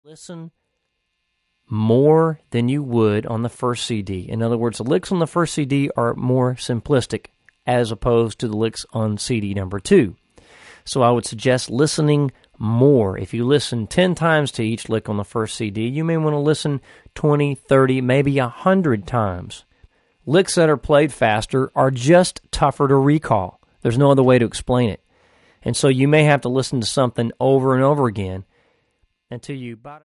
Listen more than you would on the first CD. In other words, the licks on the first CD are more simplistic as opposed to the licks on CD number 2. So I would suggest listening more. If you listen 10 times to each lick on the first CD, you may want to listen 20, 30, maybe 100 times. Licks that are played faster are just tougher to recall. There's no other way to explain it. And so you may have to listen to something over and over again until you...